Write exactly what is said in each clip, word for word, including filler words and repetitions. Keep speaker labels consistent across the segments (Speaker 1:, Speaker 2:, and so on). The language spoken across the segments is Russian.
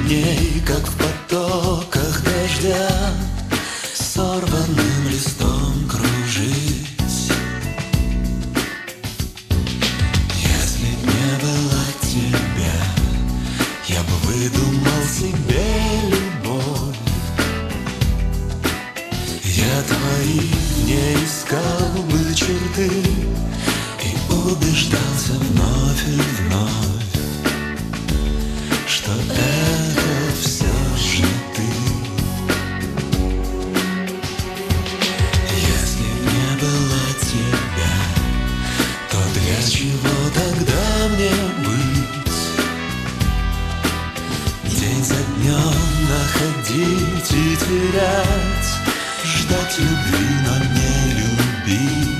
Speaker 1: дней, как в потоках дождя, сорванным листом кружить. Если б не было тебя, я бы выдумал себе любовь. Я твои не искал бы черты и убеждался вновь и вновь, что это все же ты. Если б не было тебя, то для чего тогда мне быть? День за днем находить и терять, ждать любви, но не любить.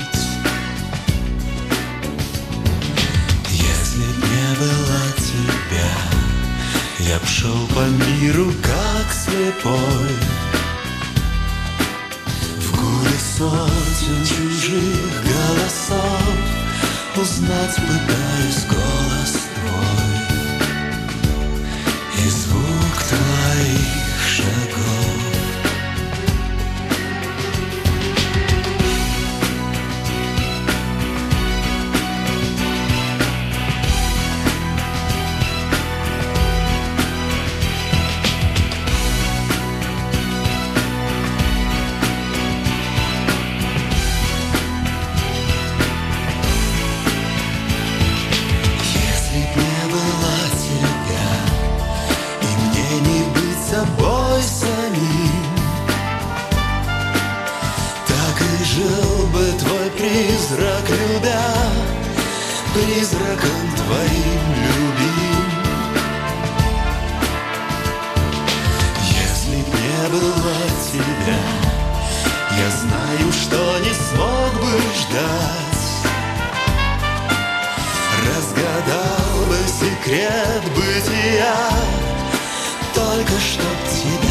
Speaker 1: Если б не было тебя, я б шел по миру как слепой, в гуле сотен чужих голосов узнать пытаюсь голос твой и звук твоих шагов. Собой самим, так и жил бы твой призрак, любя, призраком твоим любим. Если б не было тебя, я знаю, что не смог бы ждать, разгадал бы секрет бытия, только чтоб тебя